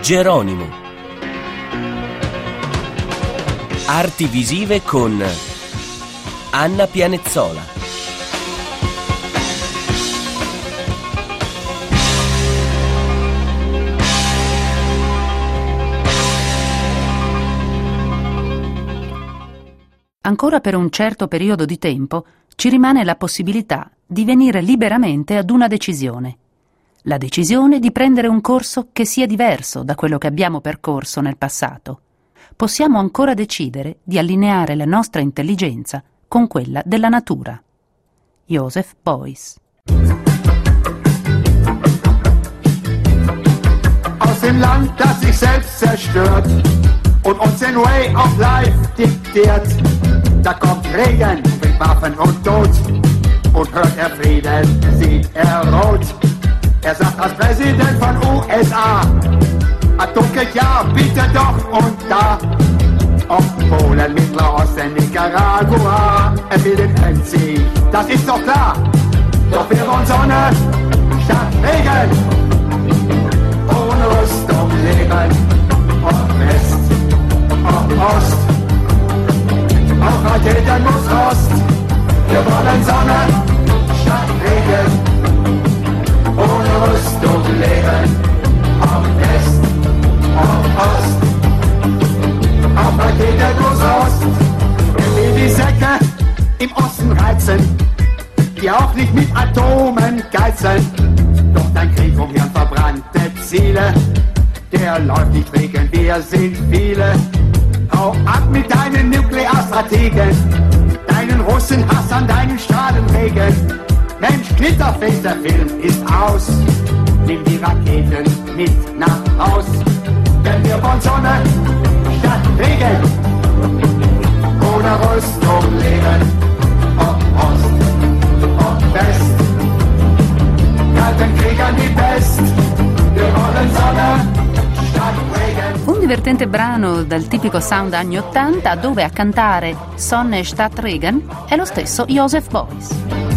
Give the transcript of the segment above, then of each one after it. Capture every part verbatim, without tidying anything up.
Geronimo. Arti visive con Anna Pianezzola. Ancora per un certo periodo di tempo ci rimane la possibilità di venire liberamente ad una decisione. La decisione di prendere un corso che sia diverso da quello che abbiamo percorso nel passato. Possiamo ancora decidere di allineare la nostra intelligenza con quella della natura. Joseph Beuys. Aus dem Land, das sich selbst zerstört und uns den Way of Life diktiert. Da kommt Regen, bringt Waffen und Tod. Und hört er Frieden, sieht er rot. Er sagt als Präsident von U S A, Atomkrieg ja, bitte doch und da. Ob Polen, Mittler Osten, Nicaragua, er will den Endsieg, das ist doch klar. Doch wir wollen Sonne statt Regen. Ohne Rüstung leben, ob West, ob Ost. Auch Raketen muss Rost. Wir wollen Sonne statt Regen. Ohne Rüstung leben. Ob West, ob Ost. Auch Raketen muss Rost. Er will die Säcke im Osten reizen, die auch nicht mit Atomen geizeln. Doch dein Krieg um hirnverbrannte Ziele, der läuft nicht wegen, wir sind viele. Hau ab mit deinen Nuklearstrategen, deinen Russenhass an deinen Strahlenregen. Mensch, Glitterface, der Film ist aus. Nimm die Raketen mit nach Haus. Denn wir wollen Sonne statt Regen. Ohne Rüstung leben. Ob Ost, ob West. Kalten Kriegern die Pest. Wir wollen Sonne statt Regen. Un divertente brano dal tipico sound anni ottanta, dove a cantare Sonne statt Regen è lo stesso Joseph Beuys.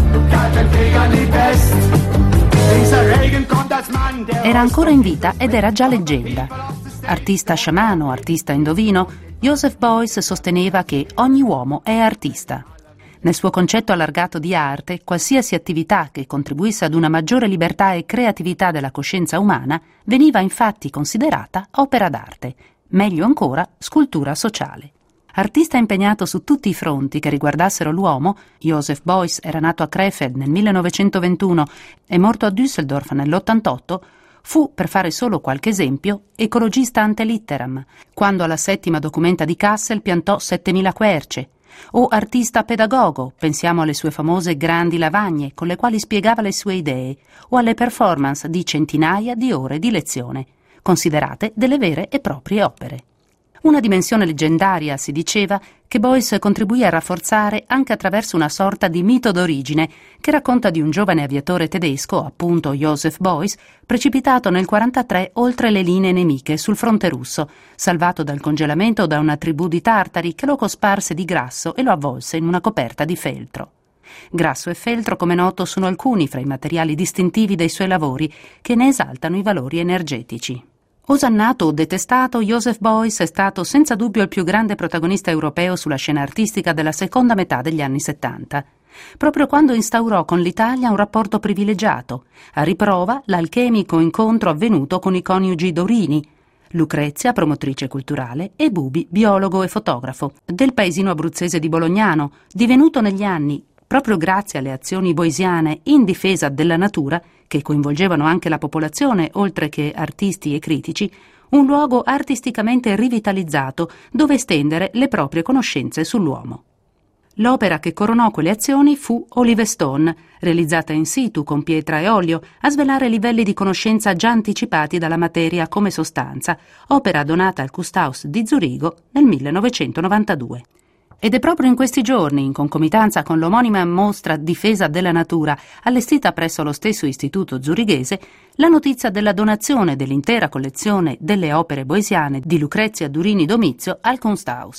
Era ancora in vita ed era già leggenda. Artista sciamano, artista indovino, Joseph Beuys sosteneva che ogni uomo è artista. Nel suo concetto allargato di arte, qualsiasi attività che contribuisse ad una maggiore libertà e creatività della coscienza umana veniva infatti considerata opera d'arte, meglio ancora scultura sociale. Artista impegnato su tutti i fronti che riguardassero l'uomo, Joseph Beuys era nato a Krefeld nel millenovecentoventuno e morto a Düsseldorf nell'ottantotto, fu, per fare solo qualche esempio, ecologista ante litteram, quando alla settima documenta di Kassel piantò settemila querce, o artista pedagogo, pensiamo alle sue famose grandi lavagne con le quali spiegava le sue idee, o alle performance di centinaia di ore di lezione, considerate delle vere e proprie opere. Una dimensione leggendaria, si diceva, che Beuys contribuì a rafforzare anche attraverso una sorta di mito d'origine che racconta di un giovane aviatore tedesco, appunto Joseph Beuys, precipitato nel quarantatré oltre le linee nemiche sul fronte russo, salvato dal congelamento da una tribù di tartari che lo cosparse di grasso e lo avvolse in una coperta di feltro. Grasso e feltro, come noto, sono alcuni fra i materiali distintivi dei suoi lavori che ne esaltano i valori energetici. Osannato o detestato, Joseph Beuys è stato senza dubbio il più grande protagonista europeo sulla scena artistica della seconda metà degli anni settanta, proprio quando instaurò con l'Italia un rapporto privilegiato, a riprova l'alchemico incontro avvenuto con i coniugi Dorini, Lucrezia, promotrice culturale, e Bubi, biologo e fotografo, del paesino abruzzese di Bolognano, divenuto negli anni, proprio grazie alle azioni boysiane in difesa della natura, che coinvolgevano anche la popolazione, oltre che artisti e critici, un luogo artisticamente rivitalizzato dove estendere le proprie conoscenze sull'uomo. L'opera che coronò quelle azioni fu Olive Stone, realizzata in situ con pietra e olio, a svelare livelli di conoscenza già anticipati dalla materia come sostanza, opera donata al Kunsthaus di Zurigo nel millenovecentonovantadue. Ed è proprio in questi giorni, in concomitanza con l'omonima mostra Difesa della Natura, allestita presso lo stesso istituto zurighese, la notizia della donazione dell'intera collezione delle opere boesiane di Lucrezia Durini Domizio al Kunsthaus.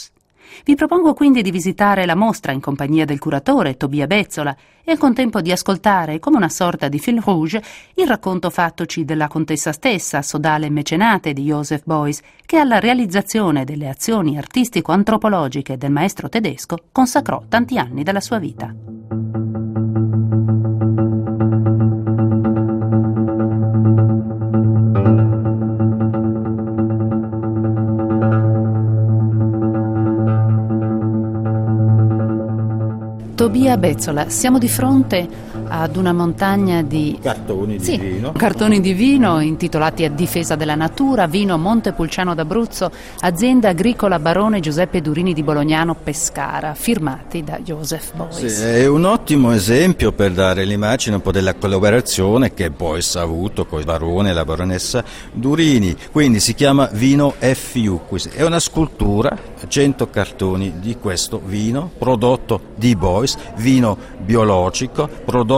Vi propongo quindi di visitare la mostra in compagnia del curatore Tobia Bezzola e al contempo di ascoltare, come una sorta di fil rouge, il racconto fattoci della contessa stessa, sodale e mecenate di Joseph Beuys, che alla realizzazione delle azioni artistico-antropologiche del maestro tedesco consacrò tanti anni della sua vita. Tobia Bezzola, siamo di fronte ad una montagna di cartoni di sì, vino. Cartoni di vino intitolati A difesa della natura, vino Montepulciano d'Abruzzo, azienda agricola Barone Giuseppe Durini di Bolognano Pescara, firmati da Joseph Beuys. Sì, è un ottimo esempio per dare l'immagine un po' della collaborazione che Beuys ha avuto con il barone e la baronessa Durini. Quindi si chiama vino F U, è una scultura, cento cartoni di questo vino prodotto di Beuys, vino biologico, prodotto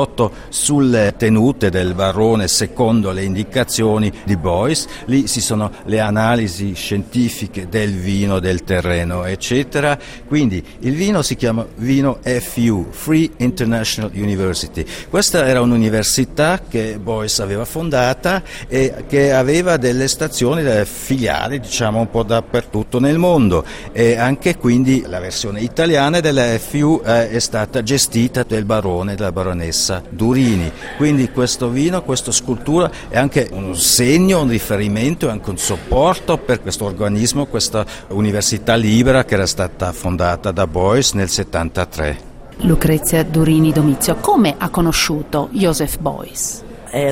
sulle tenute del barone secondo le indicazioni di Beuys. Lì ci sono le analisi scientifiche del vino, del terreno, eccetera. Quindi il vino si chiama vino F U, Free International University. Questa era un'università che Beuys aveva fondata e che aveva delle stazioni, delle filiali, diciamo un po' dappertutto nel mondo, e anche quindi la versione italiana della F U eh, è stata gestita dal barone e dalla baronessa Durini. Quindi questo vino, questa scultura è anche un segno, un riferimento, è anche un supporto per questo organismo, questa università libera che era stata fondata da Beuys nel settantatré. Lucrezia Durini Domizio, come ha conosciuto Joseph Beuys?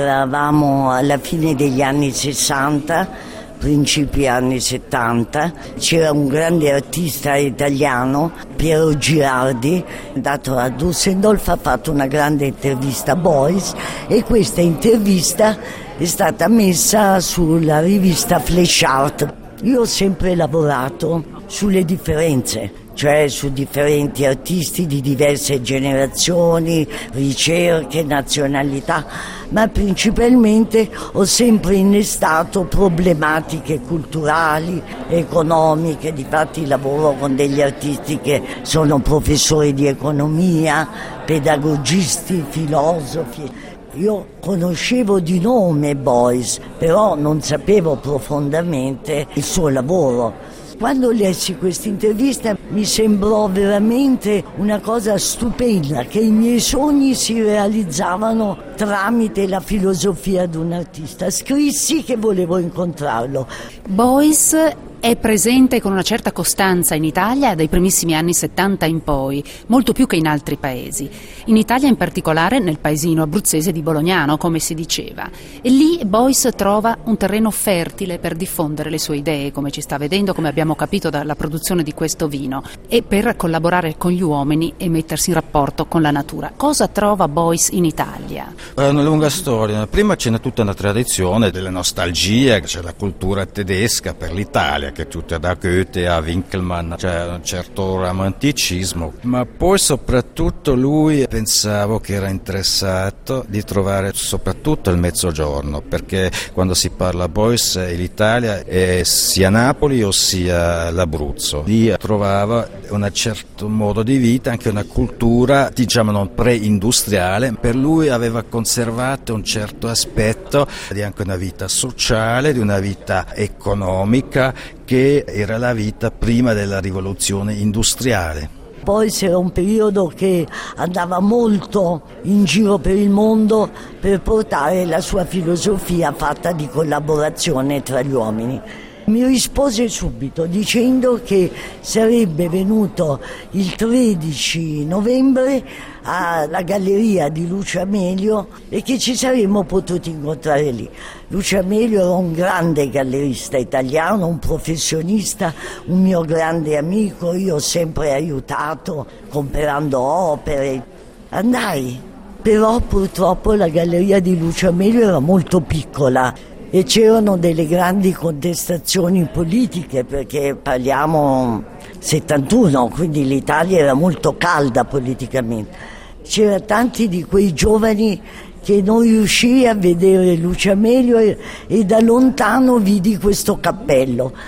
Eravamo alla fine degli anni sessanta, principi anni settanta, c'era un grande artista italiano, Piero Girardi, andato a Düsseldorf, ha fatto una grande intervista a Beuys e questa intervista è stata messa sulla rivista Flash Art. Io ho sempre lavorato sulle differenze, cioè su differenti artisti di diverse generazioni, ricerche, nazionalità, ma principalmente ho sempre innestato problematiche culturali, economiche. Difatti lavoro con degli artisti che sono professori di economia, pedagogisti, filosofi. Io conoscevo di nome Beuys, però non sapevo profondamente il suo lavoro. Quando lessi questa intervista mi sembrò veramente una cosa stupenda, che i miei sogni si realizzavano tramite la filosofia di un artista. Scrissi che volevo incontrarlo. Beuys è presente con una certa costanza in Italia dai primissimi anni settanta in poi, molto più che in altri paesi. In Italia, in particolare nel paesino abruzzese di Bolognano, come si diceva. E lì Beuys trova un terreno fertile per diffondere le sue idee, come ci sta vedendo, come abbiamo capito dalla produzione di questo vino, e per collaborare con gli uomini e mettersi in rapporto con la natura. Cosa trova Beuys in Italia? È una lunga storia. Prima c'è tutta una tradizione della nostalgia, c'è la cultura tedesca per l'Italia, che tutta da Goethe a Winkelmann, c'è un certo romanticismo, ma poi soprattutto lui pensavo che era interessato di trovare soprattutto il mezzogiorno, perché quando si parla Beuys l'Italia è sia Napoli o sia l'Abruzzo. Lì trovava un certo modo di vita, anche una cultura diciamo non pre-industriale. Per lui aveva conservato un certo aspetto di anche una vita sociale, di una vita economica, che era la vita prima della rivoluzione industriale. Poi c'era un periodo che andava molto in giro per il mondo per portare la sua filosofia fatta di collaborazione tra gli uomini. Mi rispose subito dicendo che sarebbe venuto il tredici novembre alla galleria di Lucio Amelio e che ci saremmo potuti incontrare lì. Lucio Amelio era un grande gallerista italiano, un professionista, un mio grande amico. Io ho sempre aiutato comprando opere. Andai, però purtroppo la galleria di Lucio Amelio era molto piccola e c'erano delle grandi contestazioni politiche, perché parliamo settantuno, quindi l'Italia era molto calda politicamente. C'erano tanti di quei giovani che non riuscii a vedere Lucio Amelio e, e da lontano vidi questo cappello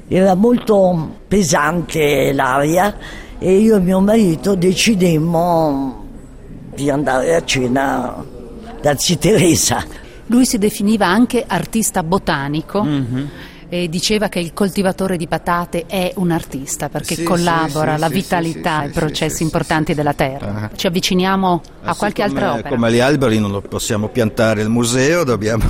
era molto pesante l'aria e io e mio marito decidemmo di andare a cena da zia Teresa. Lui si definiva anche artista botanico. Mm-hmm. E diceva che il coltivatore di patate è un artista perché sì, collabora sì, alla sì, vitalità sì, ai sì, processi sì, importanti sì, della sì. terra. Uh-huh. Ci avviciniamo a Ah, qualche sì, altra come, opera. come gli alberi non lo possiamo piantare al museo, dobbiamo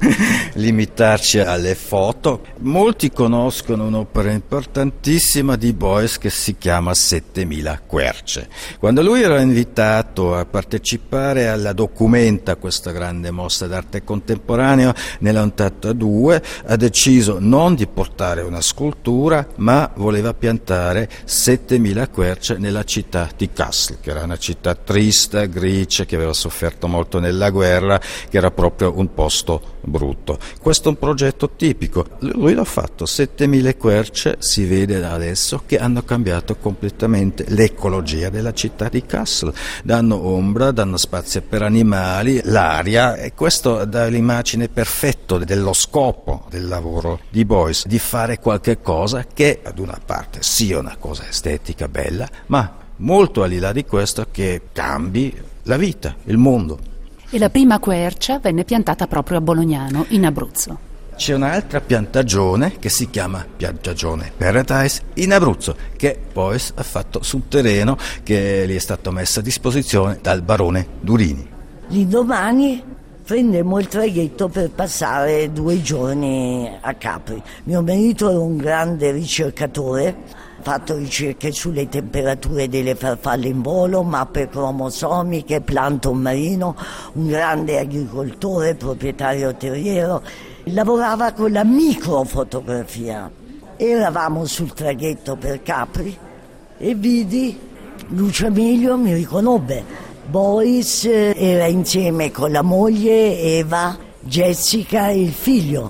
limitarci alle foto. Molti conoscono un'opera importantissima di Beuys che si chiama Settemila querce. Quando lui era invitato a partecipare alla Documenta, questa grande mostra d'arte contemporanea nell'ottantadue, ha deciso non di portare una scultura, ma voleva piantare settemila querce nella città di Kassel, che era una città triste, grigia, che aveva sofferto molto nella guerra, che era proprio un posto brutto. Questo è un progetto tipico, lui l'ha fatto, settemila querce, si vede da adesso che hanno cambiato completamente l'ecologia della città di Kassel, danno ombra, danno spazio per animali, l'aria, e questo dà l'immagine perfetta dello scopo del lavoro di Beuys, di fare qualche cosa che ad una parte sia una cosa estetica bella, ma molto al di là di questo che cambi la vita, il mondo. E la prima quercia venne piantata proprio a Bolognano, in Abruzzo. C'è un'altra piantagione che si chiama Piantagione Paradise in Abruzzo, che Beuys ha fatto sul terreno che gli è stato messo a disposizione dal barone Durini. L'indomani prendemmo il traghetto per passare due giorni a Capri. Mio marito era un grande ricercatore, ha fatto ricerche sulle temperature delle farfalle in volo, mappe cromosomiche, plancton marino, un grande agricoltore, proprietario terriero, lavorava con la microfotografia. Eravamo sul traghetto per Capri e vidi Lucio Emilio, mi riconobbe. Beuys era insieme con la moglie Eva, Jessica e il figlio.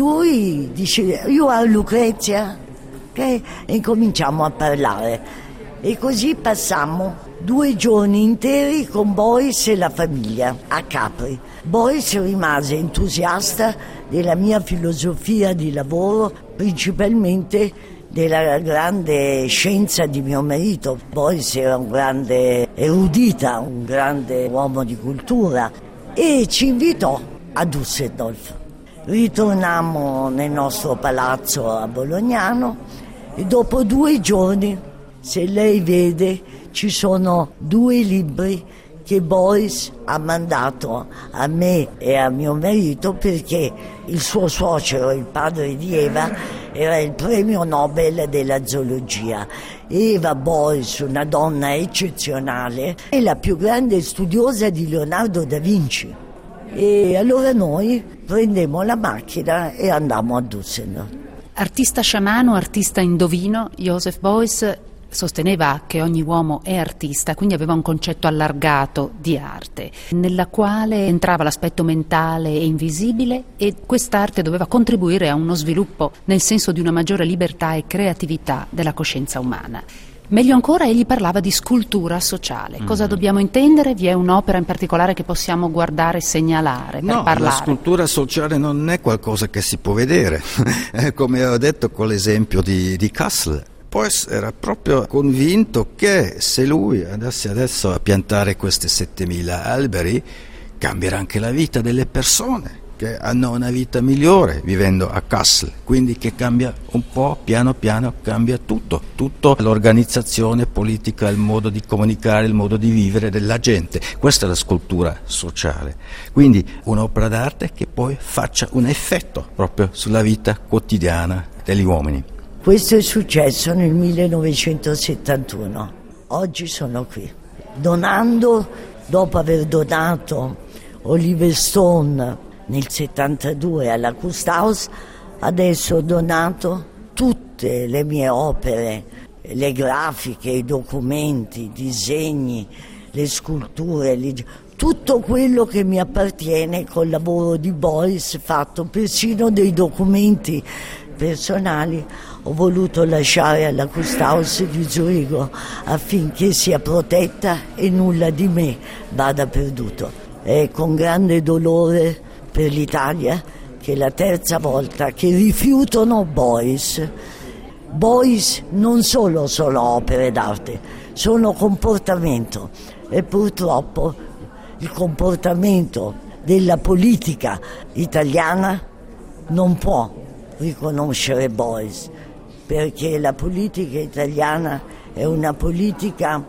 Lui dice: "You are Lucrezia?" Okay? E incominciamo a parlare. E così passammo due giorni interi con Beuys e la famiglia a Capri. Beuys rimase entusiasta della mia filosofia di lavoro, principalmente della grande scienza di mio marito. Beuys era un grande erudita, un grande uomo di cultura, e ci invitò a Düsseldorf. Ritornammo nel nostro palazzo a Bolognano e dopo due giorni, se lei vede, ci sono due libri che Beuys ha mandato a me e a mio marito perché il suo suocero, il padre di Eva, era il premio Nobel della zoologia. Eva Beuys, una donna eccezionale, è la più grande studiosa di Leonardo da Vinci. E allora noi prendemmo la macchina e andammo a Düsseldorf. Artista sciamano, artista indovino, Joseph Beuys sosteneva che ogni uomo è artista, quindi aveva un concetto allargato di arte, nella quale entrava l'aspetto mentale e invisibile, e quest'arte doveva contribuire a uno sviluppo nel senso di una maggiore libertà e creatività della coscienza umana. Meglio ancora, egli parlava di scultura sociale. Cosa mm. dobbiamo intendere? Vi è un'opera in particolare che possiamo guardare e segnalare per no, parlare? La scultura sociale non è qualcosa che si può vedere, come ho detto con l'esempio di, di Kassel. Beuys era proprio convinto che se lui andasse adesso a piantare questi settemila alberi, cambierà anche la vita delle persone che hanno una vita migliore vivendo a Kassel, quindi che cambia un po', piano piano cambia tutto, tutto l'organizzazione politica, il modo di comunicare, il modo di vivere della gente. Questa è la scultura sociale, quindi un'opera d'arte che poi faccia un effetto proprio sulla vita quotidiana degli uomini. Questo è successo nel millenovecentosettantuno. Oggi sono qui, donando, dopo aver donato Oliver Stone nel settantadue alla Kunsthaus, adesso ho donato tutte le mie opere, le grafiche, i documenti, i disegni, le sculture, le... tutto quello che mi appartiene col lavoro di Beuys fatto, persino dei documenti personali ho voluto lasciare alla Kunsthaus di Zurigo affinché sia protetta e nulla di me vada perduto. È con grande dolore per l'Italia che è la terza volta che rifiutano Beuys Beuys non solo sono opere d'arte, sono comportamento, e purtroppo il comportamento della politica italiana non può riconoscere Beuys, perché la politica italiana è una politica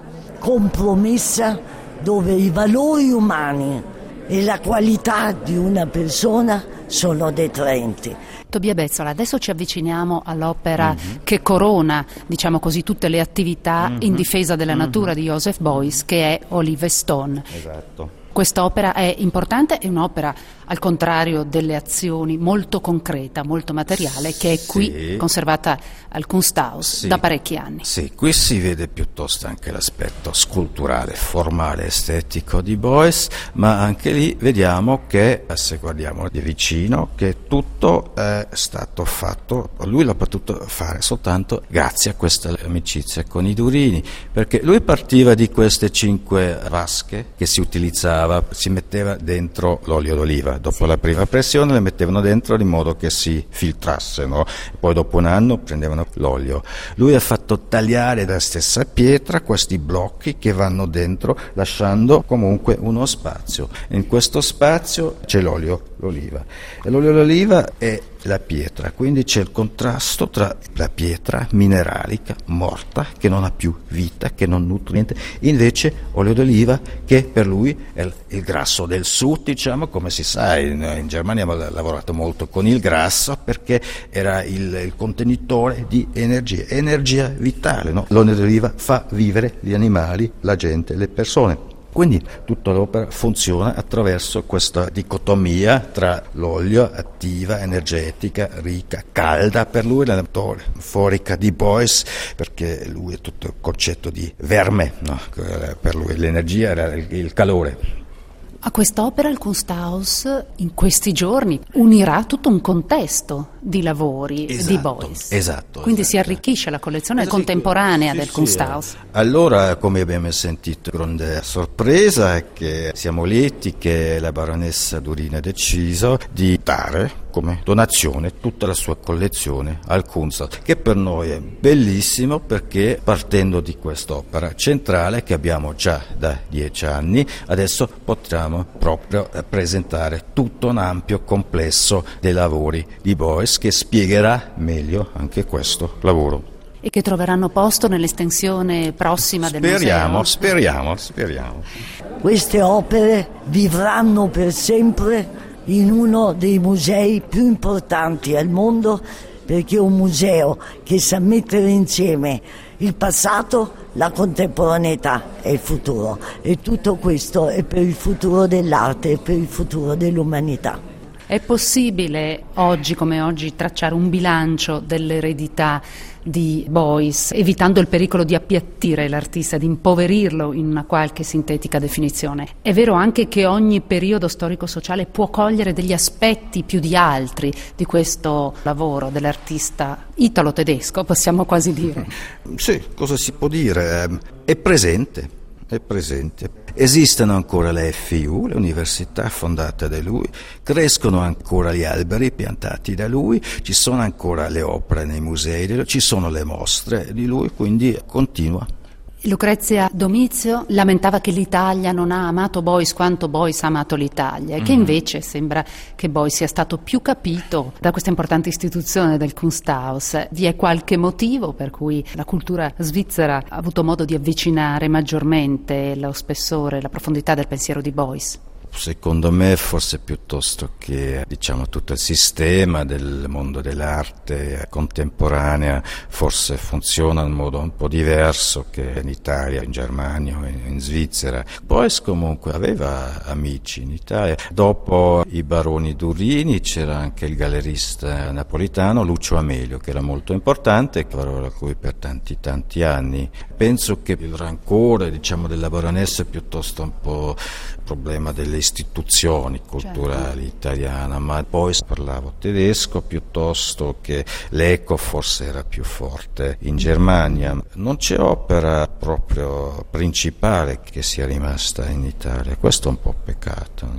compromessa dove i valori umani e la qualità di una persona sono detraenti. Tobia Bezzola, adesso ci avviciniamo all'opera mm-hmm. che corona, diciamo così, tutte le attività mm-hmm. in difesa della mm-hmm. natura di Joseph Beuys, che è Olive Stone. Esatto. Quest'opera è importante, è un'opera, al contrario delle azioni, molto concreta, molto materiale, che è qui sì. conservata al Kunsthaus sì. da parecchi anni. Sì, qui si vede piuttosto anche l'aspetto sculturale, formale, estetico di Beuys, ma anche lì vediamo che, se guardiamo di vicino, che tutto è stato fatto, lui l'ha potuto fare soltanto grazie a questa amicizia con i Durini, perché lui partiva di queste cinque vasche che si utilizzavano, si metteva dentro l'olio d'oliva, dopo sì. la prima pressione le mettevano dentro in modo che si filtrasse, no? Poi dopo un anno prendevano l'olio. Lui ha fatto tagliare dalla stessa pietra questi blocchi che vanno dentro, lasciando comunque uno spazio. In questo spazio c'è l'olio d'oliva e l'olio d'oliva è la pietra, quindi c'è il contrasto tra la pietra mineralica morta che non ha più vita, che non nutre niente, invece olio d'oliva che per lui è il grasso del sud, diciamo, come si sa in, in Germania abbiamo lavorato molto con il grasso perché era il, il contenitore di energia, energia vitale, no? L'olio d'oliva fa vivere gli animali, la gente, le persone. Quindi tutta l'opera funziona attraverso questa dicotomia tra l'olio, attiva, energetica, ricca, calda, per lui la metaforica di Beuys, perché lui è tutto il concetto di verme, no? Per lui l'energia era il calore. A quest'opera il Kunsthaus in questi giorni unirà tutto un contesto di lavori esatto, di Beuys. Esatto. Quindi esatto. si arricchisce la collezione esatto. contemporanea sì, del sì, Kunsthaus. Sì. Allora, come abbiamo sentito, grande sorpresa è che siamo lieti che la baronessa Durini ha deciso di dare come donazione tutta la sua collezione al Kunsthaus, che per noi è bellissimo perché partendo di quest'opera centrale che abbiamo già da dieci anni, adesso potremo proprio presentare tutto un ampio complesso dei lavori di Beuys che spiegherà meglio anche questo lavoro. E che troveranno posto nell'estensione prossima del museo? Speriamo, speriamo, speriamo. Queste opere vivranno per sempre in uno dei musei più importanti al mondo, perché è un museo che sa mettere insieme il passato, la contemporaneità e il futuro, e tutto questo è per il futuro dell'arte e per il futuro dell'umanità. È possibile oggi come oggi tracciare un bilancio dell'eredità di Beuys, evitando il pericolo di appiattire l'artista, di impoverirlo in una qualche sintetica definizione? È vero anche che ogni periodo storico-sociale può cogliere degli aspetti più di altri di questo lavoro dell'artista italo-tedesco, possiamo quasi dire. Sì, cosa si può dire? È presente. È presente. Esistono ancora le F I U, le università fondate da lui, crescono ancora gli alberi piantati da lui, ci sono ancora le opere nei musei, ci sono le mostre di lui, quindi continua. Lucrezia Domizio lamentava che l'Italia non ha amato Beuys quanto Beuys ha amato l'Italia e che mm. invece sembra che Beuys sia stato più capito da questa importante istituzione del Kunsthaus. Vi è qualche motivo per cui la cultura svizzera ha avuto modo di avvicinare maggiormente lo spessore, la profondità del pensiero di Beuys? Secondo me forse piuttosto che diciamo tutto il sistema del mondo dell'arte contemporanea forse funziona in modo un po' diverso che in Italia, in Germania o in Svizzera. Beuys comunque aveva amici in Italia. Dopo i baroni Durini c'era anche il gallerista napolitano Lucio Amelio, che era molto importante, che lavorò con lui per tanti tanti anni. Penso che il rancore diciamo della baronessa è piuttosto un po' problema delle istituzioni culturali certo. italiane, ma poi parlavo tedesco piuttosto che l'eco forse era più forte in Germania. Non c'è opera proprio principale che sia rimasta in Italia, questo è un po' peccato.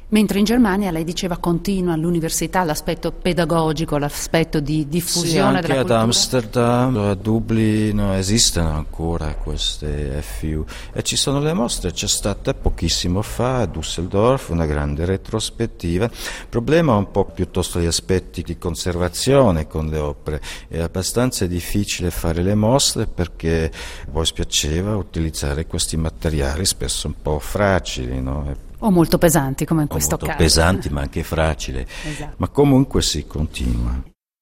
Mentre in Germania lei diceva continua all'università l'aspetto pedagogico, l'aspetto di diffusione sì, anche della ad cultura. Amsterdam, a Dublino esistono ancora queste F I U e ci sono le mostre, c'è stata pochissimo fa a Düsseldorf una grande retrospettiva. Il problema è un po' piuttosto gli aspetti di conservazione con le opere, è abbastanza difficile fare le mostre perché poi spiaceva utilizzare questi materiali spesso un po' fragili, no? O molto pesanti, come in questo molto caso. pesanti ma anche fragili, Esatto. ma comunque si continua.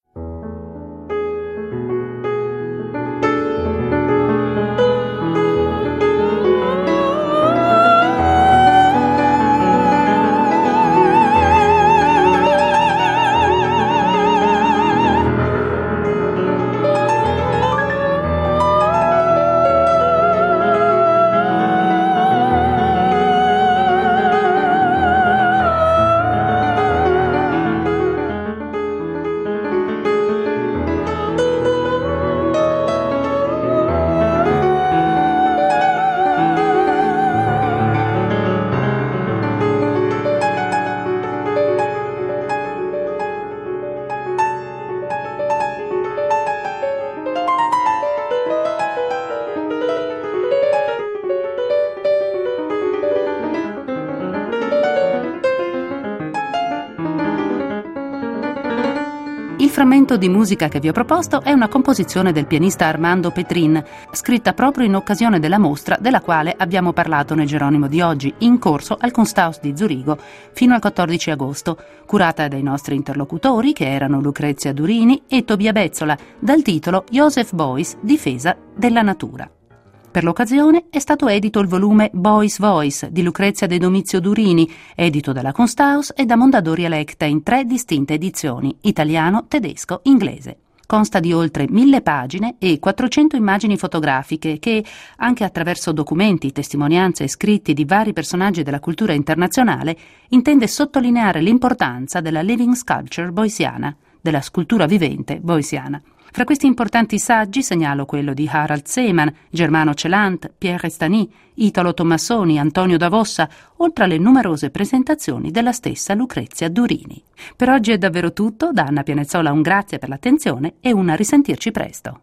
Il frammento di musica che vi ho proposto è una composizione del pianista Armando Petrin, scritta proprio in occasione della mostra della quale abbiamo parlato nel Geronimo di oggi, in corso al Kunsthaus di Zurigo fino al quattordici agosto, curata dai nostri interlocutori che erano Lucrezia Durini e Tobia Bezzola, dal titolo Joseph Beuys, Difesa della natura. Per l'occasione è stato edito il volume Beuys Voice di Lucrezia De Domizio Durini, edito dalla Kunsthaus e da Mondadori Electa in tre distinte edizioni, italiano, tedesco, inglese. Consta di oltre mille pagine e quattrocento immagini fotografiche che, anche attraverso documenti, testimonianze e scritti di vari personaggi della cultura internazionale, intende sottolineare l'importanza della living sculpture boysiana, della scultura vivente boysiana. Fra questi importanti saggi segnalo quello di Harald Seemann, Germano Celant, Pierre Stany, Italo Tommasoni, Antonio Davossa, oltre alle numerose presentazioni della stessa Lucrezia Durini. Per oggi è davvero tutto, da Anna Pianezzola un grazie per l'attenzione e un a risentirci presto.